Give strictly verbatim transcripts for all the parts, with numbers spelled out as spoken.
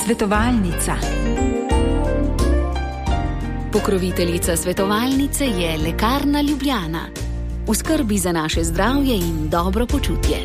Svetovalnica. Pokroviteljica svetovalnice je Lekarna Ljubljana. V skrbi za naše zdravje in dobro počutje.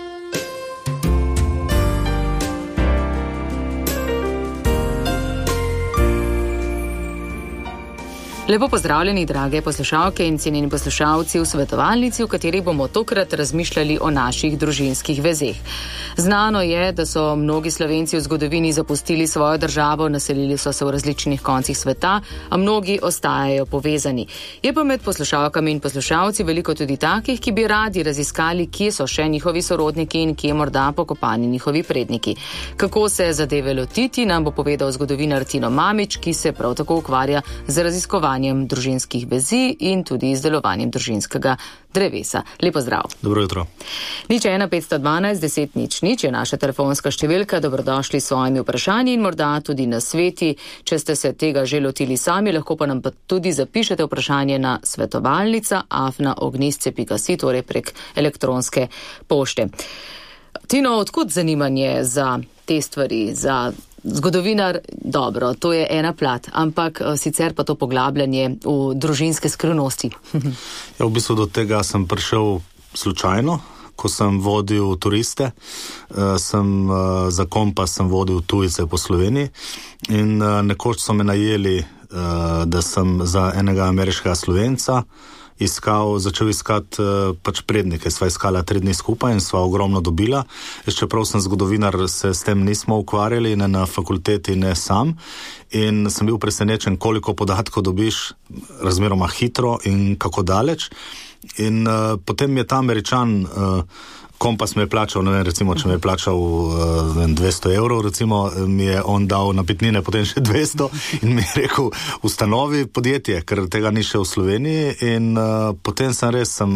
Lepo pozdravljeni, drage poslušalke in cenjeni poslušalci v svetovalnici, v kateri bomo tokrat razmišljali o naših družinskih vezeh. Znano je, da so mnogi Slovenci v zgodovini zapustili svojo državo, naselili so se v različnih koncih sveta, a mnogi ostajajo povezani. Je pa med poslušalkami in poslušalci veliko tudi takih, ki bi radi raziskali, kje so še njihovi sorodniki in kje morda pokopani njihovi predniki. Kako se zadeve lotiti, nam bo povedal zgodovinar Tino Mamić, ki se prav tako ukvarja z raziskovanjem družinskih vezi in tudi izdelovanjem družinskega drevesa. Lepo zdrav. Dobro jutro. Nič ena petsto dvanajst deset nič nič je naša telefonska številka. Dobrodošli s svojimi vprašanji in morda tudi na sveti. Če ste se tega že lotili sami, lahko pa nam pa tudi zapišete vprašanje na svetovalnica afna ognjisce pika si, torej prek elektronske pošte. Tino, odkud zanimanje za te stvari, za zgodovinar? Dobro, to je ena plat, ampak sicer pa to poglabljanje v družinske skrivnosti. Ja, v bistvu do tega sem prišel slučajno, ko sem vodil turiste, sem za kompas sem vodil tujce po Sloveniji in nekoč so me najeli, da sem za enega ameriškega Slovenca iskal, začel iskati uh, pač prednike. Sva iskala tri dni skupaj in sva ogromno dobila. Čeprav sem zgodovinar, se s tem nismo ukvarjali, ne na fakulteti, ne sam. In sem bil presenečen, koliko podatkov dobiš razmeroma hitro in kako daleč. In uh, potem je ta Američan, uh, kompas me je plačal, ne vem, recimo, če me je plačal uh, dvesto evrov, recimo, mi je on dal napitnine, potem še dvesto in mi je rekel, ustanovi podjetje, ker tega ni še v Sloveniji in uh, potem sem res, sem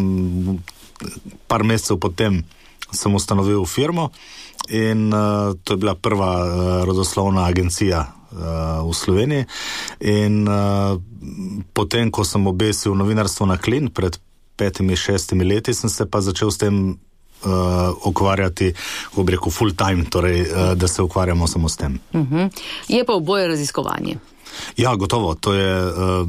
par mesecev potem sem ustanovil firmo in uh, to je bila prva uh, rodoslovna agencija uh, v Sloveniji in uh, potem, ko sem obesil novinarstvo na klin pred petimi, šestimi leti, sem se pa začel s tem Uh, ukvarjati, ko bi rekel, full time, torej, uh, da se ukvarjamo samo s tem. Uh-huh. Je pa oboje raziskovanje. Ja, gotovo. To je uh,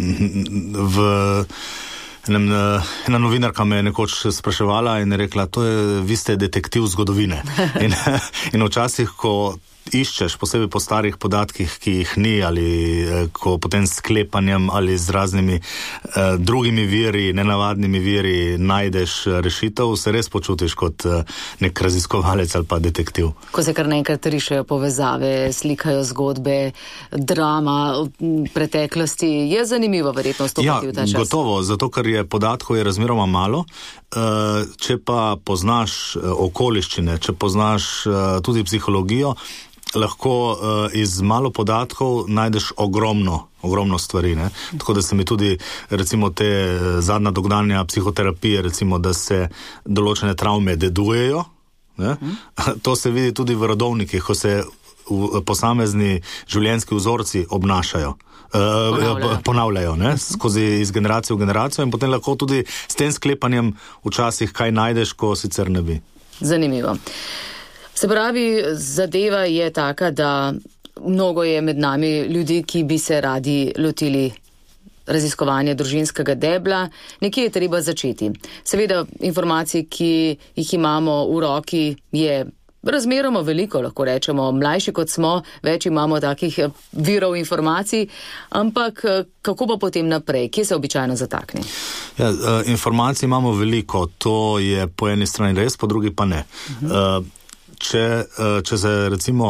v enem, uh, ena novinarka me je nekoč spraševala in je rekla, to je, vi ste detektiv zgodovine. in, in včasih, ko iščeš, posebej po starih podatkih, ki jih ni, ali eh, ko potem s sklepanjem ali z raznimi eh, drugimi viri, nenavadnimi viri najdeš rešitev, se res počutiš kot eh, nek raziskovalec ali pa detektiv. Ko se kar naenkrat rišejo povezave, slikajo zgodbe, drama preteklosti, je zanimivo verjetno stopiti ja, v ta čas. Ja, gotovo, zato ker je podatkov je razmeroma malo. Eh, če pa poznaš eh, okoliščine, če poznaš eh, tudi psihologijo, lahko uh, iz malo podatkov najdeš ogromno, ogromno stvari. Ne? Tako da se mi tudi, recimo, te zadnja dognanja psihoterapije, recimo, da se določene travme dedujejo, ne? Hmm. To se vidi tudi v rodovnikih, ko se v posamezni življenjski vzorci obnašajo. Ponavljajo, ponavljajo ne? Skozi iz generacijo v generacijo in potem lahko tudi s tem sklepanjem včasih kaj najdeš, ko sicer ne bi. Zanimivo. Se pravi, zadeva je taka, da mnogo je med nami ljudi, ki bi se radi lotili raziskovanja družinskega debla. Nekje je treba začeti. Seveda, informacij, ki jih imamo v roki, je razmeroma veliko, lahko rečemo, mlajši kot smo, več imamo takih virov informacij, ampak kako pa potem naprej? Kje se običajno zatakne? Ja, informacij imamo veliko, to je po eni strani res, po drugi pa ne. Uh-huh. Uh, Če, če se recimo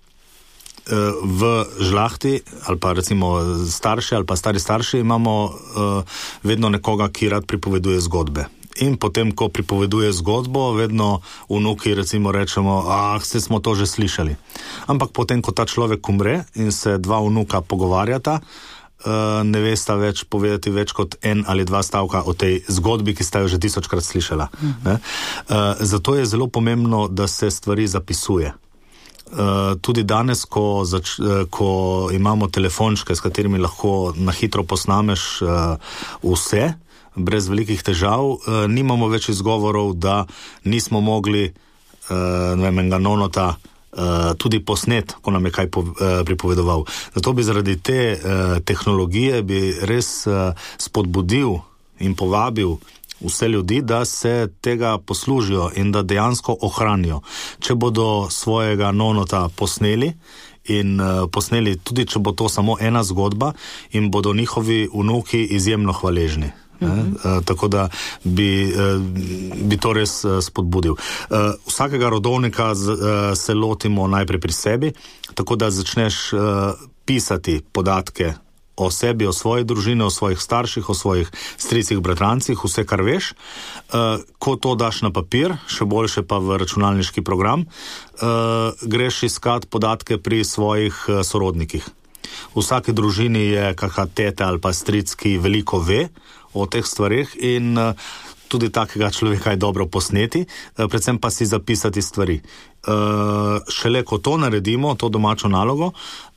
v žlahti ali pa recimo starši ali pa stari starši imamo vedno nekoga, ki rad pripoveduje zgodbe. In potem, ko pripoveduje zgodbo, vedno vnuki recimo rečemo, ah, se smo to že slišali. Ampak potem, ko ta človek umre in se dva vnuka pogovarjata, ne vesta več povedati več kot en ali dva stavka o tej zgodbi, ki sta jo že tisočkrat slišala. Ne? Zato je zelo pomembno, da se stvari zapisuje. Tudi danes, ko, zač, ko imamo telefončke, s katerimi lahko na hitro posnameš vse, brez velikih težav, nimamo več izgovorov, da nismo mogli ne vem, enega nonota uh, tudi posnet, ko nam je kaj po, uh, pripovedoval. Zato bi zaradi te uh, tehnologije bi res uh, spodbudil in povabil vse ljudi, da se tega poslužijo in da dejansko ohranijo. Če bodo svojega nonota posneli in uh, posneli, tudi če bo to samo ena zgodba, in bodo njihovi vnuki izjemno hvaležni. Uh-huh. Uh, tako da bi, uh, bi to res uh, spodbudil. Uh, vsakega rodovnika z, uh, se lotimo najprej pri sebi, tako da začneš uh, pisati podatke o sebi, o svoji družini, o svojih starših, o svojih stricih, bratrancih, vse, kar veš. Uh, ko to daš na papir, še boljše pa v računalniški program, uh, greš iskat podatke pri svojih uh, sorodnikih. V vsaki družini je kakšna teta ali pa stric, ki veliko ve o teh stvarih, in uh, tudi takega človeka je dobro posneti, uh, predvsem pa si zapisati stvari. Uh, šele ko to naredimo, to domačo nalogo,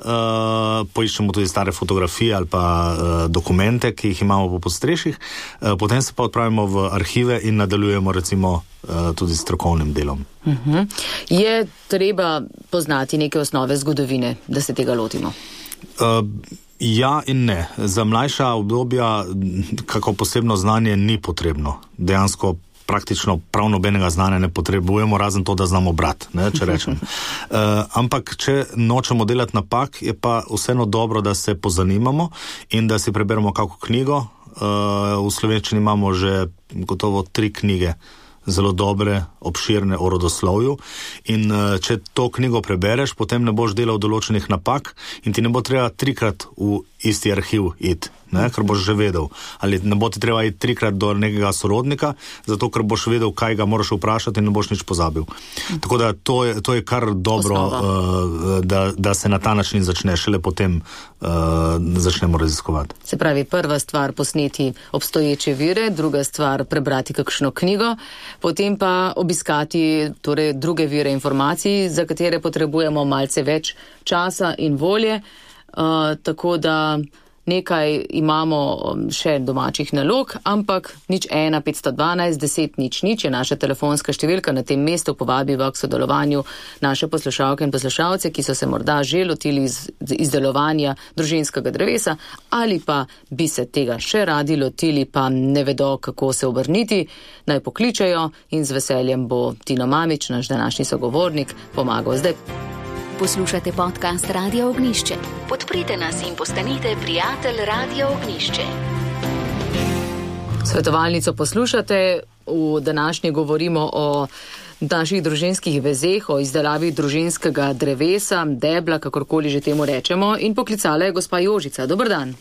uh, poiščemo tudi stare fotografije ali pa uh, dokumente, ki jih imamo po podstreših, uh, potem se pa odpravimo v arhive in nadaljujemo recimo uh, tudi s strokovnim delom. Uh-huh. Je treba poznati neke osnove zgodovine, da se tega lotimo? Uh, ja in ne. Za mlajša obdobja kako posebno znanje ni potrebno. Dejansko praktično prav nobenega znanja ne potrebujemo, razen to, da znamo brati, ne, če rečem. Uh, ampak, če nočemo delati napak, je pa vseeno dobro, da se pozanimamo in da si preberemo kako knjigo. Uh, v slovenščini imamo že gotovo tri knjige, zelo dobre, obširne o rodoslovju, in uh, če to knjigo prebereš, potem ne boš delal določenih napak in ti ne bo treba trikrat v isti arhiv iti, ne, ker boš že vedel. Ali ne bo ti treba iti trikrat do nekega sorodnika, zato ker boš vedel, kaj ga moraš vprašati in ne boš nič pozabil. Tako da to je, to je kar dobro, uh, da, da se na ta način začne, šele potem uh, začnemo raziskovati. Se pravi, prva stvar posneti obstoječe vire, druga stvar prebrati kakšno knjigo, potem pa obiskati torej druge vire informacij, za katere potrebujemo malce več časa in volje. Uh, tako da nekaj imamo še domačih nalog, ampak nič ena petsto dvanajst deset nič nič je naša telefonska številka. Na tem mestu povabiva k sodelovanju naše poslušalke in poslušalce, ki so se morda že lotili iz, izdelovanja družinskega drevesa ali pa bi se tega še radi lotili, pa ne vedo, kako se obrniti. Naj pokličajo in z veseljem bo Tino Mamić, naš današnji sogovornik, pomagal. Zdaj poslušate podcast Radio Ognjišče. Podprite nas in postanite prijatelj Radio Ognjišče. Svetovalnico poslušate, v današnji govorimo o naših družinskih vezeh, o izdelavi družinskega drevesa, debla, kakorkoli že temu rečemo, in poklicala je gospa Jožica. Dober dan.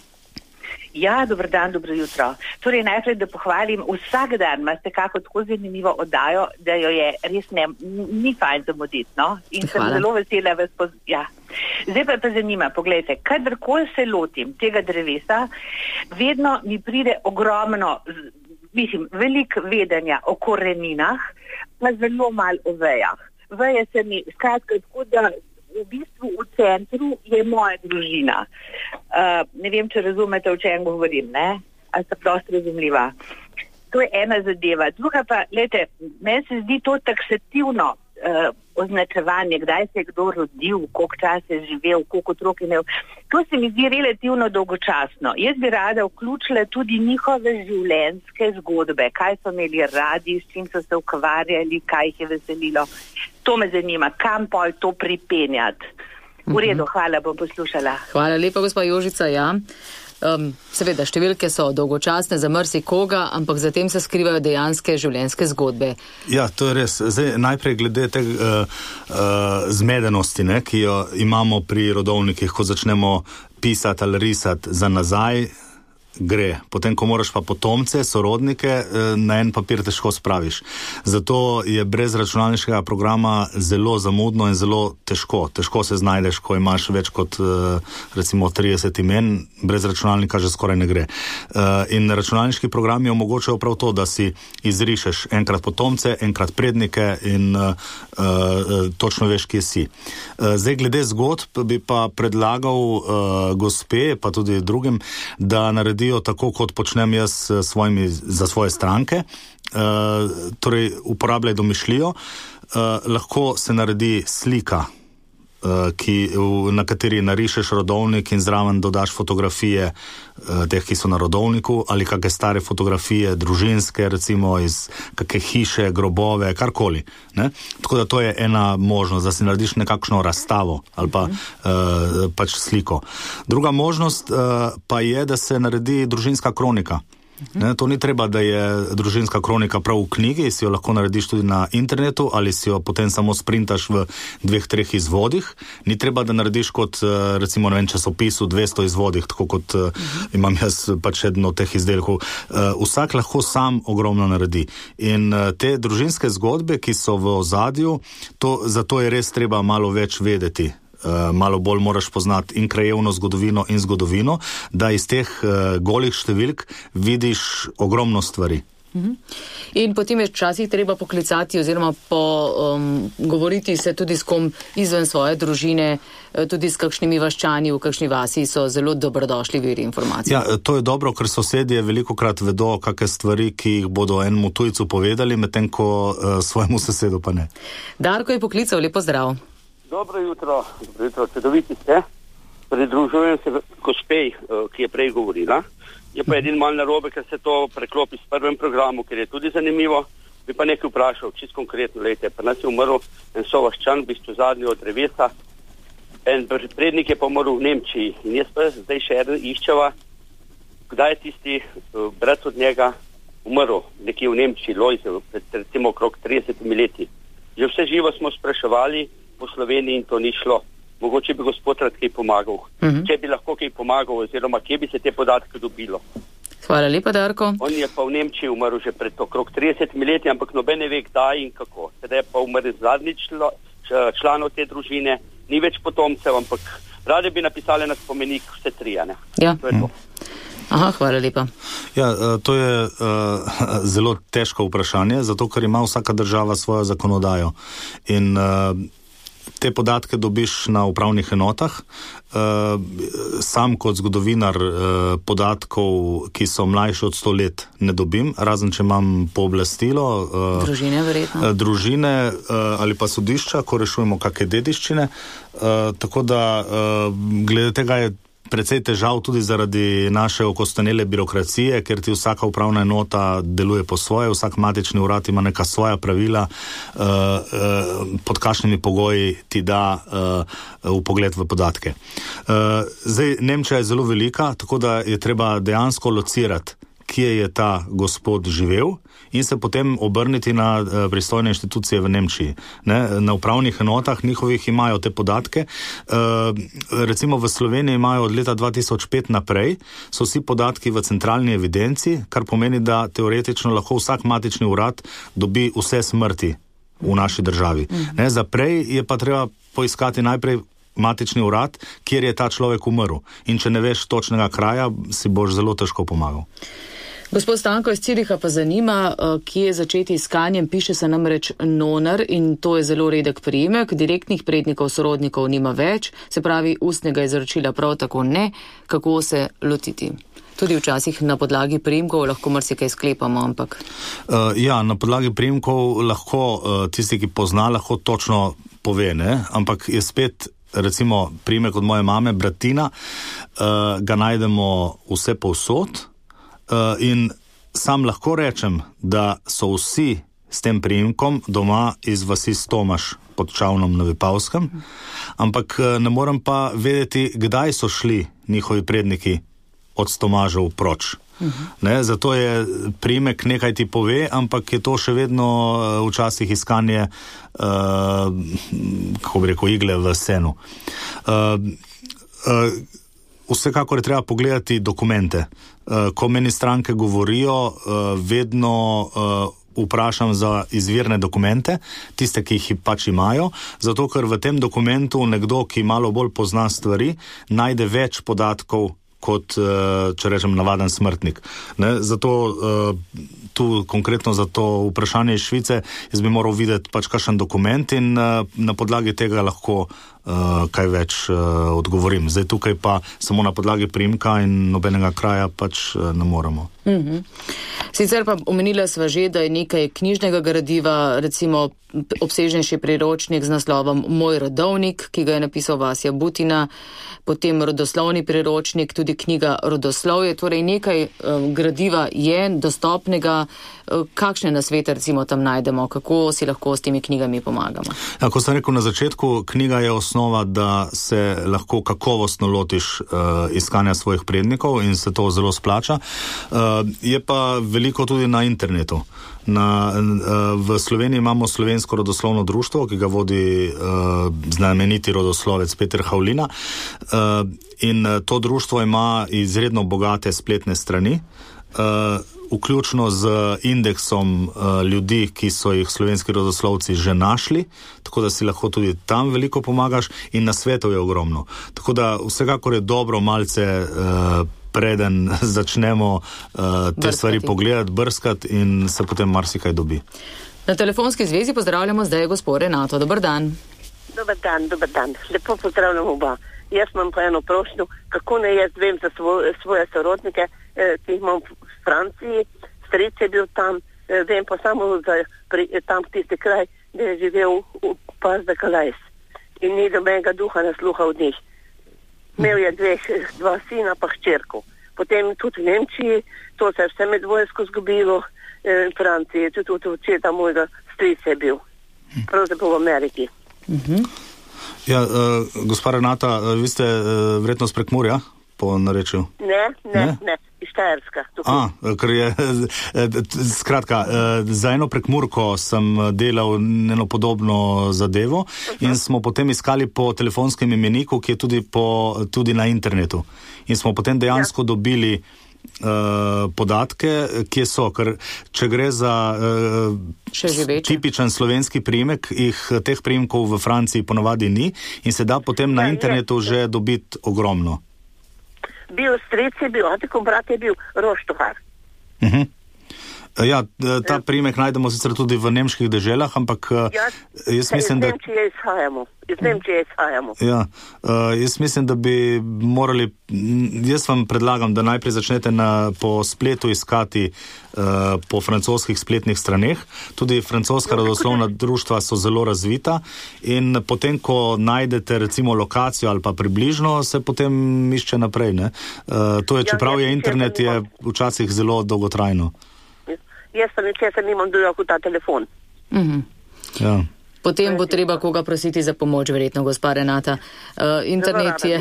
Ja, dober dan, dobro jutro. Torej, najprej, da pohvalim, vsak dan imate kako tako zanimivo oddajo, da jo je res ne, ni fajn zamuditi, no? In Hvala. Sem zelo vesela vas poz... Ja. Zdaj pa pa zanima, pogledajte, kadarkoli se lotim tega drevesa, vedno mi pride ogromno, mislim, veliko vedenja o koreninah, pa zelo malo o vejah. Veje se mi, skratka, tako da v bistvu v centru je moja družina. Uh, ne vem, če razumete, o čem govorim, ne? Ali sta prosto razumljiva. To je ena zadeva. Druga pa, gledajte, meni se zdi to taksativno uh, označevanje, kdaj se je kdo rodil, koliko časa je živel, koliko otrok je imel. To se mi zdi relativno dolgočasno. Jaz bi rada vključila tudi njihove življenjske zgodbe, kaj so imeli radi, s čim so se ukvarjali, kaj jih je veselilo. To me zanima, kam pol to pripenjati. V redu, hvala, bom poslušala. Hvala lepa, gospa Jožica, ja. Um, seveda, številke so dolgočasne za marsikoga, ampak zatem se skrivajo dejanske življenjske zgodbe. Ja, to je res. Zdaj, najprej glede te uh, uh, zmedenosti, ne, ki jo imamo pri rodovnikih, ko začnemo pisati ali risati za nazaj, gre. Potem, ko moraš pa potomce, sorodnike, na en papir težko spraviš. Zato je brez računalniškega programa zelo zamudno in zelo težko. Težko se znajdeš, ko imaš več kot recimo trideset imen, brez računalnika že skoraj ne gre. In računalniški programi omogočajo prav to, da si izrišeš enkrat potomce, enkrat prednike in uh, točno veš, kje si. Zdaj, glede zgodb bi pa predlagal uh, gospe, pa tudi drugim, da naredi tako, kot počnem jaz svojimi, za svoje stranke, uh, torej uporabljaj domišljijo, uh, lahko se naredi slika ki, na kateri narišeš rodovnik in zraven dodaš fotografije teh, ki so na rodovniku, ali kakšne stare fotografije, družinske, recimo iz kakšne hiše, grobove, karkoli. Ne? Tako da to je ena možnost, da si narediš nekakšno razstavo ali pa uh, pač sliko. Druga možnost uh, pa je, da se naredi družinska kronika. Ne, to ni treba, da je družinska kronika prav v knjigi, si jo lahko narediš tudi na internetu ali si jo potem samo sprintaš v dveh, treh izvodih. Ni treba, da narediš kot recimo na časopisu dvesto izvodih, tako kot uh, imam jaz pač eno od teh izdelkov. Uh, vsak lahko sam ogromno naredi. In uh, te družinske zgodbe, ki so v ozadju, to, zato je res treba malo več vedeti. Uh, malo bolj moraš poznati in krajevno zgodovino in zgodovino, da iz teh uh, golih številk vidiš ogromno stvari. Uh-huh. In potem je včasih treba poklicati oziroma po, um, govoriti se tudi s kom izven svoje družine, tudi s kakšnimi vaščani v kakšni vasi so zelo dobrodošli viri informacij. Ja, to je dobro, ker sosedje velikokrat vedo kakšne stvari, ki jih bodo enemu tujcu povedali, medtem ko uh, svojemu sosedu pa ne. Darko je poklical, lepo zdrav. Dobro jutro, dobro jutro, čudoviti ste. Pridružujem se gospej, ki je prej govorila. Je pa edin mal narobe, ker se to preklopi s prvem programu, ker je tudi zanimivo. Bi pa nekaj vprašal, čist konkretno, lejte, pa nas je umrl en sovaščan, v bistvu zadnji od drevesa. En prednik je pa umrl v Nemčiji in jaz pa zdaj še eden iščeva, kdaj je tisti brat od njega umrl, nekje v Nemčiji, Lojze, recimo okrog tridesetimi leti. Že vse živo smo spraševali po Sloveniji in to ni šlo. Mogoče bi gospod rad kaj pomagal. Uh-huh. Če bi lahko kaj pomagal, oziroma kje bi se te podatke dobilo. Hvala lepa, Darko. On je pa v Nemčiji umrl že pred okrog tridesetimi leti, ampak noben ne ve kdaj in kako. Sedaj je pa umrl zadnji člo, članov te družine, ni več potomcev, ampak rade bi napisali na spomenik vse trije, ne? Ja. To je to. Aha, hvala lepa. Ja, to je uh, zelo težko vprašanje, zato ker ima vsaka država svojo zakonodajo. In uh, te podatke dobiš na upravnih enotah. Uh, sam kot zgodovinar uh, podatkov, ki so mlajši od sto let, ne dobim, razen če imam pooblastilo. Uh, družine, verjetno. Uh, družine uh, ali pa sodišča, ko rešujemo kakšne dediščine. Uh, tako da uh, glede tega je precej težav tudi zaradi naše okostenele birokracije, ker ti vsaka upravna enota deluje po svoje, vsak matični urad ima neka svoja pravila, uh, uh, pod kakšnimi pogoji ti da uh, vpogled v podatke. Uh, zdaj, Nemčija je zelo velika, tako da je treba dejansko locirati, kje je ta gospod živel in se potem obrniti na uh, pristojne inštitucije v Nemčiji. Ne? Na upravnih enotah njihovih imajo te podatke. Uh, recimo v Sloveniji imajo od leta dva tisoč pet naprej, so vsi podatki v centralni evidenci, kar pomeni, da teoretično lahko vsak matični urad dobi vse smrti v naši državi. Mhm. Ne? Za prej je pa treba poiskati najprej matični urad, kjer je ta človek umrl. In če ne veš točnega kraja, si boš zelo težko pomagal. Gospod Stanko iz Ciriha pa zanima, kje je začeti iskanjem. Piše se namreč nonar in to je zelo redek priimek. Direktnih prednikov, sorodnikov nima več, se pravi ustnega izročila prav tako ne. Kako se lotiti? Tudi včasih na podlagi priimkov lahko marsikaj sklepamo, ampak... Uh, ja, na podlagi priimkov lahko uh, tisti, ki pozna, lahko točno pove, ne? Ampak je spet recimo priimek od moje mame, Bratina, uh, ga najdemo vse povsod. Uh, in sam lahko rečem, da so vsi s tem priimkom doma iz vasi Stomaž pod Čavnom na Vipavskem, ampak ne morem pa vedeti, kdaj so šli njihovi predniki od Stomažev proč. Uh-huh. Ne, zato je priimek nekaj ti pove, ampak je to še vedno uh, včasih iskanje uh, kako bi rekel, igle v senu. Uh, uh, Vsekakor je treba pogledati dokumente. Ko meni stranke govorijo, vedno vprašam za izvirne dokumente, tiste, ki jih pač imajo, zato ker v tem dokumentu nekdo, ki malo bolj pozna stvari, najde več podatkov kot, če rečem, navaden smrtnik. Ne? Zato tu konkretno za to vprašanje iz Švice, jaz bi moral videti pač kakšen dokument in na podlagi tega lahko uh, kaj več uh, odgovorim. Zdaj tukaj pa samo na podlagi priimka in nobenega kraja pač uh, ne moremo. Mm-hmm. Sicer pa omenila sva že, da je nekaj knjižnega gradiva, recimo obsežnejši priročnik z naslovom Moj rodovnik, ki ga je napisal Vasja Butina, potem rodoslovni priročnik, tudi knjiga Rodoslovje, torej nekaj um, gradiva je dostopnega. Kakšne nasvete recimo tam najdemo, kako si lahko s temi knjigami pomagamo? Ja, kot sem rekel na začetku, knjiga je osnova, da se lahko kakovostno lotiš uh, iskanja svojih prednikov in se to zelo splača. Uh, je pa veliko tudi na internetu. Na, v Sloveniji imamo Slovensko rodoslovno društvo, ki ga vodi uh, znameniti rodoslovec Peter Havlina, uh, in to društvo ima izredno bogate spletne strani, uh, vključno z indeksom uh, ljudi, ki so jih slovenski rodoslovci že našli, tako da si lahko tudi tam veliko pomagaš, in na svetu je ogromno. Tako da vsekakor je dobro malce uh, preden začnemo uh, te brskati. Stvari pogledati, brskati in se potem marsikaj dobi. Na telefonski zvezi pozdravljamo zdaj gospod Renato. Dobar dan. Dobar dan, dobar dan. Lepo pozdravljam oba. Jaz imam pa eno prošnjo, kako ne jaz vem za svoje, svoje sorodnike, eh, ki jih imam v Franciji, stric je bil tam, eh, vem pa samo za pri, tam tisti kraj, da je živel v Pas de Calais in ni dobenega duha ne sluha od njih. Imel je dveh, dva sina pa hčerko. Potem tudi v Nemčiji, to se je vse med vojsko zgubilo, eh, v Franciji, tudi, tudi očeta mojega stric je bil, pravzaprav v Ameriki. Mhm. Ja, uh, gospa Renata, uh, vi ste uh, verjetno z Prekmurja po narečju? Ne, ne, ne, ne, iz Štajerska. A, ker je, skratka, uh, za eno Prekmurko sem delal eno podobno zadevo uh-huh. in smo potem iskali po telefonskem imeniku, ki je tudi, po, tudi na internetu. In smo potem dejansko ja. dobili Uh, podatke, kje so, ker če gre za uh, tipičen slovenski priimek, jih teh priimkov v Franciji ponavadi ni in se da potem ja, na internetu je. že dobiti ogromno. Bil stric je bil, Antikov brat je bil Roštohar. Uh-huh. Ja, ta priimek najdemo sicer tudi v nemških deželah, ampak jaz, jaz mislim, da... Iz Nemčije izhajamo. Iz Nemčije izhajamo. Ja, uh, jaz mislim, da bi morali... Jaz vam predlagam, da najprej začnete na, po spletu iskati uh, po francoskih spletnih straneh. Tudi francoska rodoslovna društva so zelo razvita in potem, ko najdete recimo lokacijo ali pa približno, se potem išče naprej. Ne? Uh, to je, čeprav je internet, je včasih zelo dolgotrajno. Jaz pa ničesar nimam dojel kot ta telefon. Mm-hmm. Ja. Potem bo treba koga prositi za pomoč, verjetno, gospa Renata. Uh, internet je...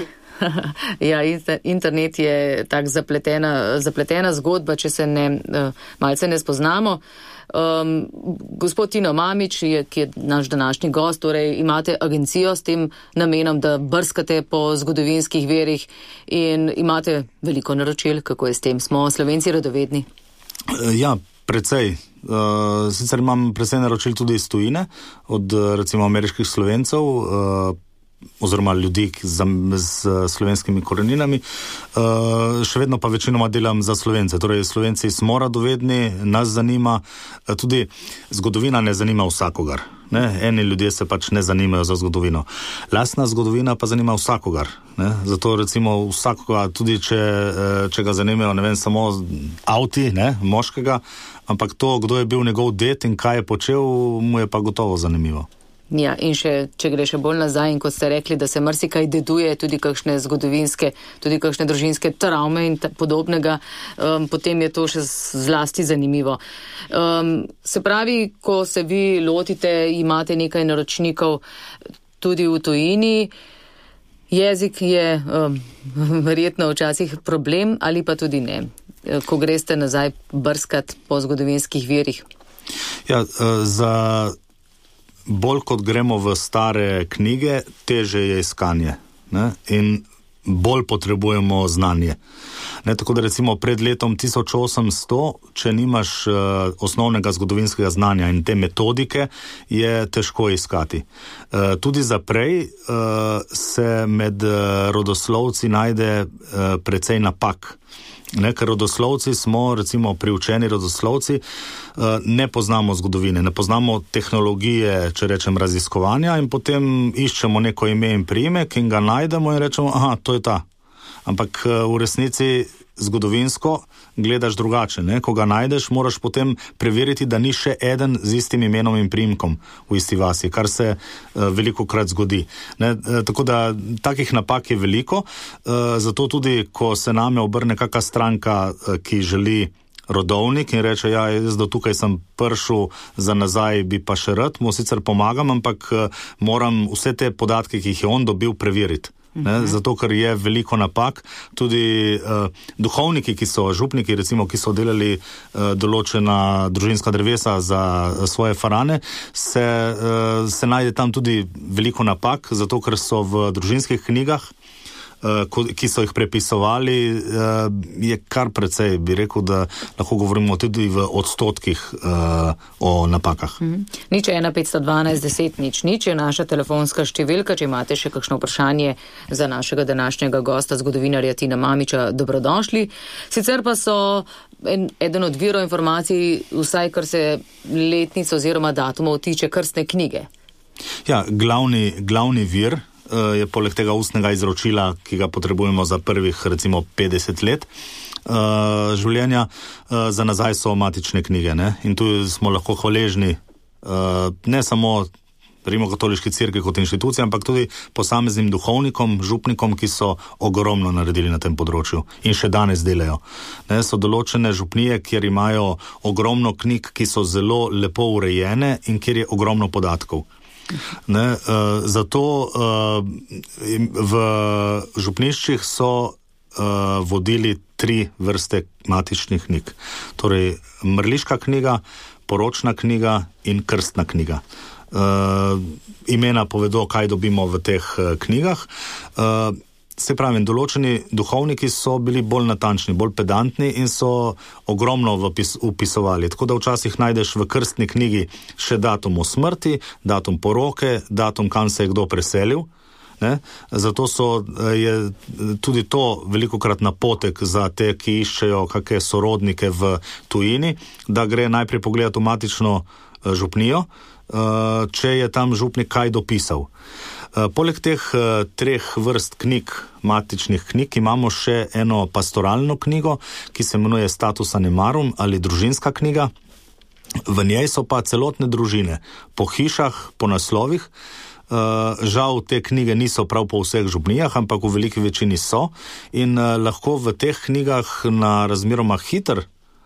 ja, internet je tak zapletena, zapletena zgodba, če se ne, uh, malce ne spoznamo. Um, gospod Tino Mamić, je, ki je naš današnji gost, torej imate agencijo s tem namenom, da brskate po zgodovinskih verih in imate veliko naročil, kako je s tem. Smo Slovenci radovedni? Ja, precej. Uh, sicer imam precej naročil tudi iz tujine, od recimo ameriških Slovencev, uh, oziroma ljudi z, z slovenskimi koreninami. Uh, še vedno pa večinoma delam za Slovence. Torej, Slovenci smo radovedni, nas zanima. Uh, tudi zgodovina ne zanima vsakogar. Ne? Eni ljudje se pač ne zanimajo za zgodovino. Lastna zgodovina pa zanima vsakogar. Ne? Zato recimo vsakogar, tudi če, če ga zanimajo, ne vem, samo avti, ne, moškega, ampak to, kdo je bil njegov ded in kaj je počel, mu je pa gotovo zanimivo. Ja, in še, če gre še bolj nazaj in kot ste rekli, da se marsikaj deduje, tudi kakšne zgodovinske, tudi kakšne družinske travme in ta, podobnega, um, potem je to še zlasti zanimivo. Um, se pravi, ko se vi lotite, imate nekaj naročnikov tudi v tujini, jezik je um, verjetno včasih problem ali pa tudi ne, ko greste nazaj brskat po zgodovinskih virih. Ja, za... Bolj kot gremo v stare knjige, teže je iskanje, ne? In bolj potrebujemo znanje. Ne, tako da recimo pred letom tisoč osemsto, če nimaš uh, osnovnega zgodovinskega znanja in te metodike, je težko iskati. Uh, tudi za prej uh, se med uh, rodoslovci najde uh, precej napak. Ne, ker rodoslovci smo, recimo priučeni rodoslovci, ne poznamo zgodovine, ne poznamo tehnologije, če rečem, raziskovanja in potem iščemo neko ime in priimek in ga najdemo in rečemo, aha, to je ta. Ampak v resnici zgodovinsko gledaš drugače. Ne? Ko ga najdeš, moraš potem preveriti, da ni še eden z istim imenom in priimkom v isti vasi, kar se uh, veliko krat zgodi. Ne? E, tako da takih napak je veliko, uh, zato tudi, ko se name obrne kakšna stranka, uh, ki želi rodovnik in reče, ja, jaz do tukaj sem prišel, za nazaj bi pa še rad, mu sicer pomagam, ampak uh, moram vse te podatke, ki jih je on dobil, preveriti. Ne, zato, ker je veliko napak, tudi uh, duhovniki, ki so župniki, recimo, ki so delali uh, določena družinska drevesa za uh, svoje farane, se, uh, se najde tam tudi veliko napak, zato, ker so v družinskih knjigah, uh, ko, ki so jih prepisovali, uh, je kar precej, bi rekel, da lahko govorimo tudi v odstotkih uh, o napakah. Mm. Nič ena petsto dvanajst deset nič nič je naša telefonska številka, če imate še kakšno vprašanje za našega današnjega gosta, zgodovinarja Tina Mamića, dobrodošli. Sicer pa so en, eden od virov informacij, vsaj kar se letnic oziroma datumov tiče, krstne knjige. Ja, glavni, glavni vir je poleg tega ustnega izročila, ki ga potrebujemo za prvih recimo petdeset let uh, življenja, uh, za nazaj so matične knjige. Ne? In tu smo lahko hvaležni uh, ne samo Rimokatoliški cerkvi kot inštitucija, ampak tudi posameznim duhovnikom, župnikom, ki so ogromno naredili na tem področju in še danes delajo. Ne? So določene župnije, kjer imajo ogromno knjig, ki so zelo lepo urejene in kjer je ogromno podatkov. Ne, uh, zato uh, v župniščih so uh, vodili tri vrste matičnih knjig. Torej, mrliška knjiga, poročna knjiga in krstna knjiga. Uh, imena povedo, kaj dobimo v teh uh, knjigah. Uh, Se pravi, določeni duhovniki so bili bolj natančni, bolj pedantni in so ogromno vpis, upisovali. Tako da včasih najdeš v krstni knjigi še datum o smrti, datum poroke, datum, kam se je kdo preselil. Ne? Zato so, je tudi to velikokrat napotek za te, ki iščejo kakšne sorodnike v tujini, da gre najprej pogledati v matično župnijo, če je tam župnik kaj dopisal. Poleg teh uh, treh vrst knjig, matičnih knjig, imamo še eno pastoralno knjigo, ki se imenuje Status Animarum ali družinska knjiga. V njej so pa celotne družine, po hišah, po naslovih. Uh, žal te knjige niso prav po vseh župnijah, ampak v veliki večini so in uh, lahko v teh knjigah na razmeroma hiter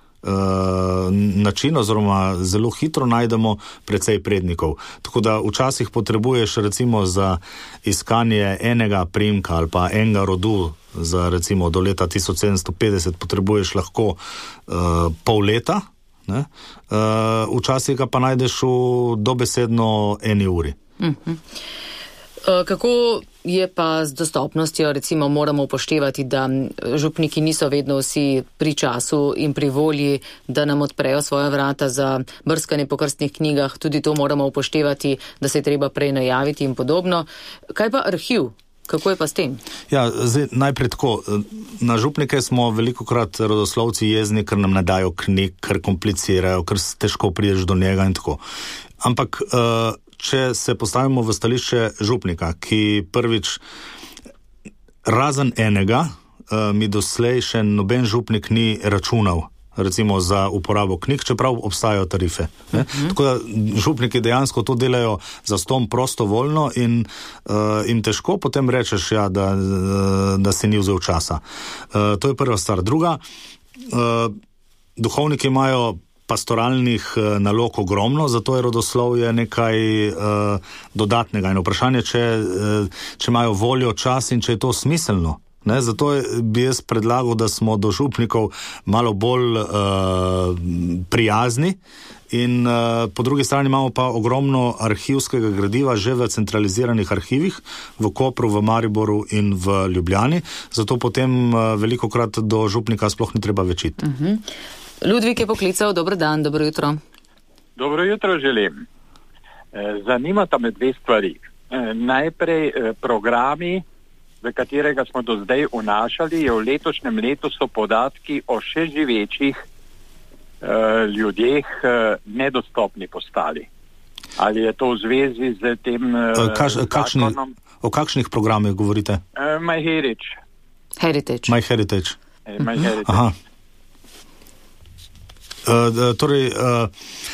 način oziroma zelo hitro najdemo precej prednikov. Tako da včasih potrebuješ recimo za iskanje enega priimka ali pa enega rodu za recimo do leta tisoč sedemsto petdeset potrebuješ lahko uh, pol leta, ne? Uh, včasih ga pa najdeš v dobesedno eni uri. Mhm. Kako je pa z dostopnostjo, recimo moramo upoštevati, da župniki niso vedno vsi pri času in pri volji, da nam odprejo svoja vrata za brskanje po krstnih knjigah, tudi to moramo upoštevati, da se je treba prej najaviti in podobno. Kaj pa arhiv? Kako je pa s tem? Ja, zdaj, najprej tako, na župnike smo velikokrat rodoslovci jezni, ker nam ne dajo knjig, ker komplicirajo, ker težko prideš do njega in tako. Ampak uh, če se postavimo v stališče župnika, ki prvič razen enega, uh, mi doslej še noben župnik ni računal recimo za uporabo knjig, čeprav obstajajo tarife. Ne? Uh-huh. Tako da župniki dejansko to delajo za ston prostovoljno in uh, jim težko potem rečeš, ja, da, da si ni vzel časa. Uh, to je prva stvar. Druga, uh, duhovniki imajo pastoralnih uh, nalog ogromno, zato je rodoslovje nekaj uh, dodatnega. In vprašanje, če, uh, če imajo voljo, čas in če je to smiselno. Ne, zato bi jaz predlagal, da smo do župnikov malo bolj uh, prijazni in uh, po drugi strani imamo pa ogromno arhivskega gradiva že v centraliziranih arhivih v Kopru, v Mariboru in v Ljubljani, zato potem uh, velikokrat do župnika sploh ni treba večiti. Uh-huh. Ludvik je poklical, dobro dan, dobro jutro. Dobro jutro želim. Zanimata me dve stvari. Najprej programi v katerega smo do zdaj vnašali, je v letošnjem letu so podatki o še živečih uh, ljudeh uh, nedostopni postali. Ali je to v zvezi z tem uh, Kaž, kakšni, o kakšnih programih govorite? Uh, My Heritage. Heritage. My Heritage. Uh, My Heritage. Aha. Uh, torej, uh,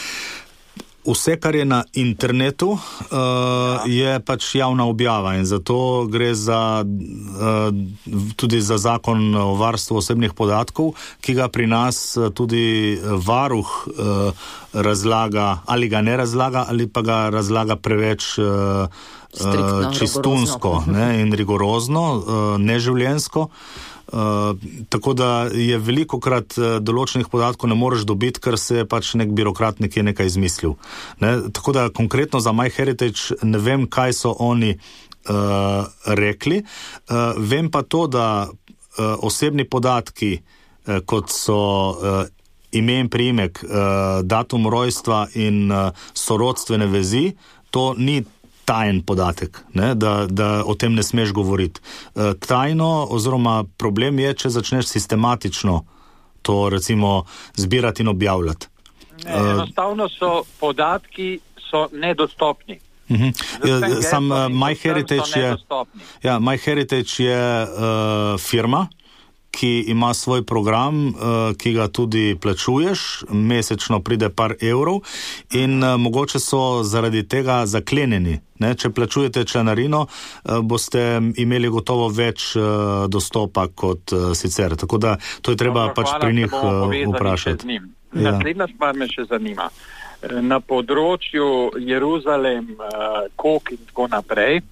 vse, kar je na internetu, uh, ja. je pač javna objava in zato gre za, uh, tudi za zakon o varstvu osebnih podatkov, ki ga pri nas tudi varuh uh, razlaga, ali ga ne razlaga, ali pa ga razlaga preveč uh, Striktno, uh, čistunsko ne, in rigorozno, uh, neživljenjsko. Uh, tako da je veliko krat uh, določenih podatkov ne moreš dobiti, ker se je pač nek birokrat nekje nekaj izmislil. Ne? Tako da konkretno za My Heritage ne vem, kaj so oni uh, rekli. Uh, vem pa to, da uh, osebni podatki, uh, kot so uh, ime in priimek, uh, datum rojstva in uh, sorodstvene vezi, to ni tajen podatek, ne, da, da o tem ne smeš govoriti. E, tajno oziroma problem je, če začneš sistematično to recimo zbirati in objavljati. Ne, enostavno so podatki so nedostopni. Uh-huh. Ja, sam uh, My Heritage je, ja, My Heritage je uh, firma, ki ima svoj program, uh, ki ga tudi plačuješ, mesečno pride par evrov in uh, mogoče so zaradi tega zaklenjeni. Ne? Če plačujete članarino, uh, boste imeli gotovo več uh, dostopa kot uh, sicer. Tako da to je treba Dobro, pač pri njih uh, vprašati. Ja. Naslednja stvar me še zanima. Na področju Jeruzalem, uh, Kok in tako naprej,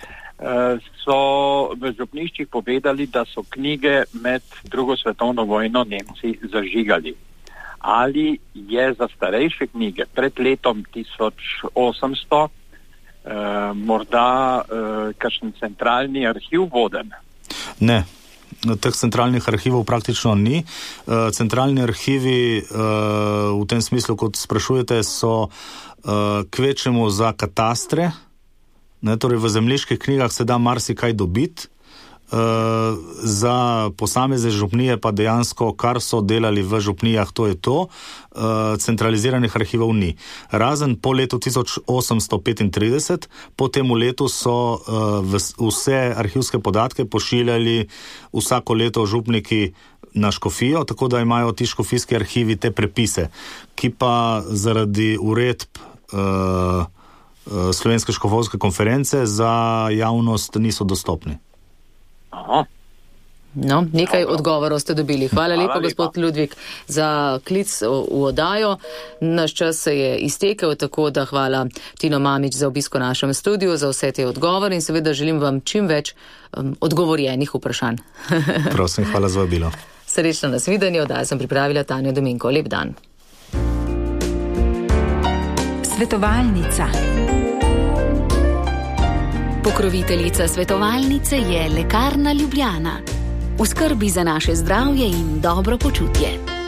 so v župniščih povedali, da so knjige med drugo svetovno vojno Nemci zažigali. Ali je za starejše knjige pred letom tisoč osemsto eh, morda eh, kakšen centralni arhiv voden? Ne. Teh centralnih arhivov praktično ni. Centralni arhivi v tem smislu, kot sprašujete, so kvečemu za katastre. Ne, torej v zemljiških knjigah se da marsikaj dobiti, e, za posamezne župnije pa dejansko, kar so delali v župnijah, to je to, e, centraliziranih arhivov ni. Razen po letu tisoč osemsto petintrideset, po temu letu so e, v, vse arhivske podatke pošiljali vsako leto župniki na škofijo, tako da imajo ti škofijski arhivi te prepise, ki pa zaradi uredb e, Slovenske škofovske konference za javnost niso dostopni. Aha. No, nekaj Dobro. odgovorov ste dobili. Hvala, Hvala lepa, lepa, gospod Ludvik, za klic v oddajo. Naš čas se je iztekel, tako da hvala Tino Mamić za obisko v našem studiu, za vse te odgovore in seveda želim vam čim več um, odgovorjenih vprašanj. Prosim, hvala za vabilo. Srečno nasvidenje, oddajo sem pripravila Tanja Dominko. Lep dan. Svetovalnica. Pokroviteljica svetovalnice je Lekarna Ljubljana. V skrbi za naše zdravje in dobro počutje.